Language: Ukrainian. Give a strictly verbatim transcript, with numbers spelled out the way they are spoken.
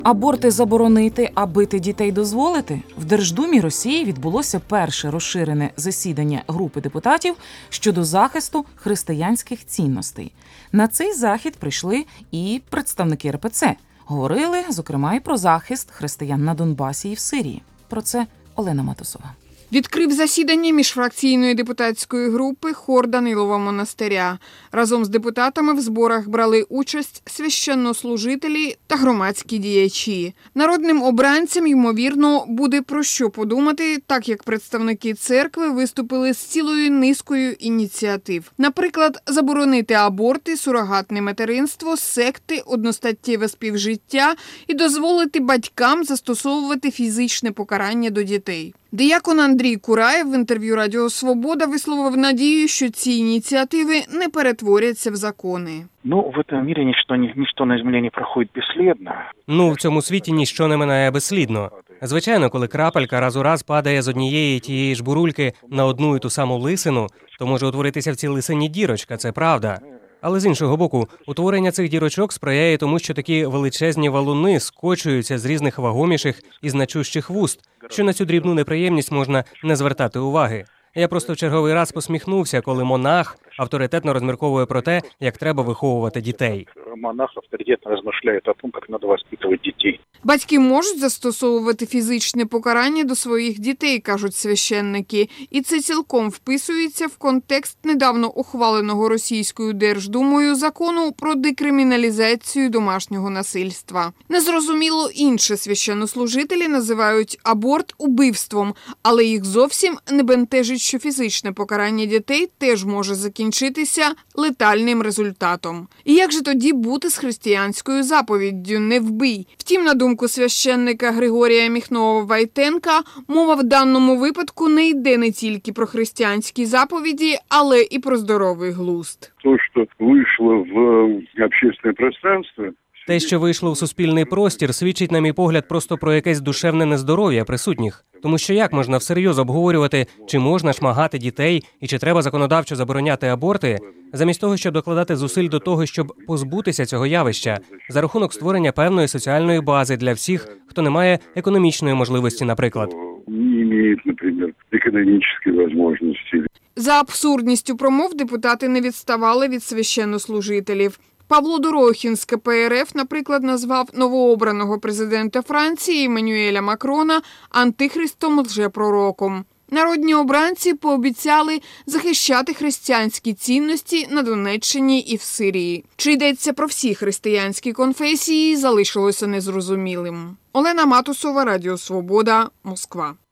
Аборти заборонити, а бити дітей дозволити? В Держдумі Росії відбулося перше розширене засідання групи депутатів щодо захисту християнських цінностей. На цей захід прийшли і представники ер пе це. Говорили, зокрема, і про захист християн на Донбасі і в Сирії. Про це Олена Матусова. Відкрив засідання міжфракційної депутатської групи хор Данилова монастиря. Разом з депутатами в зборах брали участь священнослужителі та громадські діячі. Народним обранцям, ймовірно, буде про що подумати, так як представники церкви виступили з цілою низкою ініціатив. Наприклад, заборонити аборти, сурогатне материнство, секти, одностаттєве співжиття і дозволити батькам застосовувати фізичне покарання до дітей. Диякон Андрій Кураєв в інтерв'ю Радіо Свобода висловив надію, що ці ініціативи не перетворяться в закони. Ну, в цьому світі ніщо, ніщо на землі не проходить безслідно. Ну, в цьому світі ніщо не минає безслідно. Звичайно, коли крапелька раз у раз падає з однієї тієї ж бурульки на одну і ту саму лисину, то може утворитися в цій лисині дірочка, це правда. Але з іншого боку, утворення цих дірочок сприяє тому, що такі величезні валуни скочуються з різних вагоміших і значущих вуст, що на цю дрібну неприємність можна не звертати уваги. Я просто в черговий раз посміхнувся, коли монах авторитетно розмірковує про те, як треба виховувати дітей. Монах авторитетно розмишляє про те, як треба виховувати дітей. Батьки можуть застосовувати фізичне покарання до своїх дітей, кажуть священники. І це цілком вписується в контекст недавно ухваленого Російською Держдумою закону про декриміналізацію домашнього насильства. Незрозуміло інше священнослужителі називають аборт убивством, але їх зовсім не бентежить, що фізичне покарання дітей теж може закінчитися летальним результатом. І як же тоді бути з християнською заповіддю «не вбий»? Втім, на думку священника Григорія Міхнова-Вайтенка, мова в даному випадку не йде не тільки про християнські заповіді, але і про здоровий глузд. То, що вийшло в общественне пространство, Те, що вийшло в суспільний простір, свідчить, на мій погляд, просто про якесь душевне нездоров'я присутніх. Тому що як можна всерйоз обговорювати, чи можна шмагати дітей і чи треба законодавчо забороняти аборти, замість того, щоб докладати зусиль до того, щоб позбутися цього явища, за рахунок створення певної соціальної бази для всіх, хто не має економічної можливості, наприклад. Не має, наприклад, економічної можливості. За абсурдністю промов депутати не відставали від священнослужителів. Павло Дорохін з ка пе ер еф, наприклад, назвав новообраного президента Франції Еммануеля Макрона антихристом лжепророком. Народні обранці пообіцяли захищати християнські цінності на Донеччині і в Сирії. Чи йдеться про всі християнські конфесії, залишилося незрозумілим. Олена Матусова, Радіо Свобода, Москва.